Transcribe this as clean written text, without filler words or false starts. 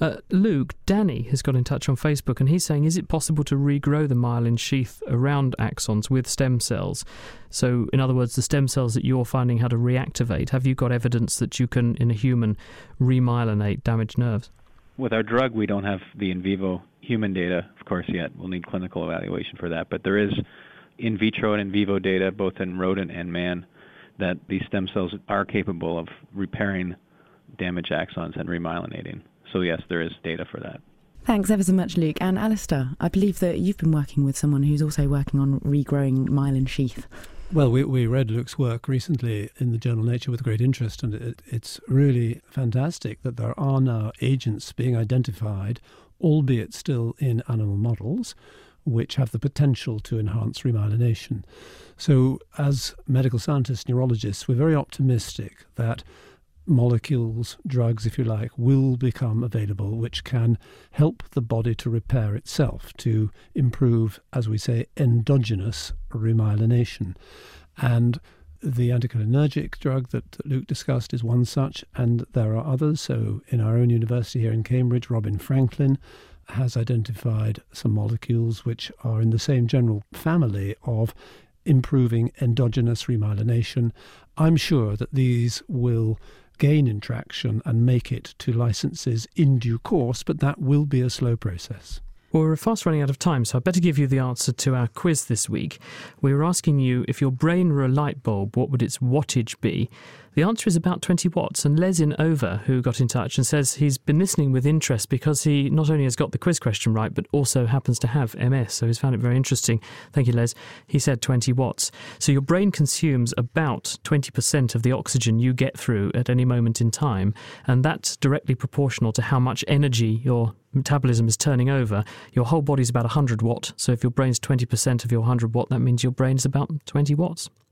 Luke, Danny has got in touch on Facebook and he's saying, is it possible to regrow the myelin sheath around axons with stem cells? So, in other words, the stem cells that you're finding how to reactivate, have you got evidence that you can, in a human, remyelinate damaged nerves? With our drug, we don't have the in vivo human data, of course, yet. We'll need clinical evaluation for that. But there is in vitro and in vivo data, both in rodent and man, that these stem cells are capable of repairing damaged axons and remyelinating. So yes, there is data for that. Thanks ever so much, Luke. And Alistair, I believe that you've been working with someone who's also working on regrowing myelin sheath. Well, we read Luke's work recently in the journal Nature with great interest, and it's really fantastic that there are now agents being identified, albeit still in animal models, which have the potential to enhance remyelination. So as medical scientists, neurologists, we're very optimistic that molecules, drugs, if you like, will become available which can help the body to repair itself, to improve, as we say, endogenous remyelination. And the anticholinergic drug that Luke discussed is one such, and there are others. So in our own university here in Cambridge, Robin Franklin has identified some molecules which are in the same general family of improving endogenous remyelination. I'm sure that these will gain in traction and make it to licenses in due course, but that will be a slow process. Well, we're fast running out of time, so I better give you the answer to our quiz this week. We were asking you, if your brain were a light bulb, what would its wattage be? The answer is about 20 watts, and Les in Over, who got in touch and says he's been listening with interest because he not only has got the quiz question right, but also happens to have MS, so he's found it very interesting. Thank you, Les. He said 20 watts. So your brain consumes about 20% of the oxygen you get through at any moment in time, and that's directly proportional to how much energy your metabolism is turning over. Your whole body's about 100 watt, so if your brain's 20% of your 100 watt, that means your brain is about 20 watts.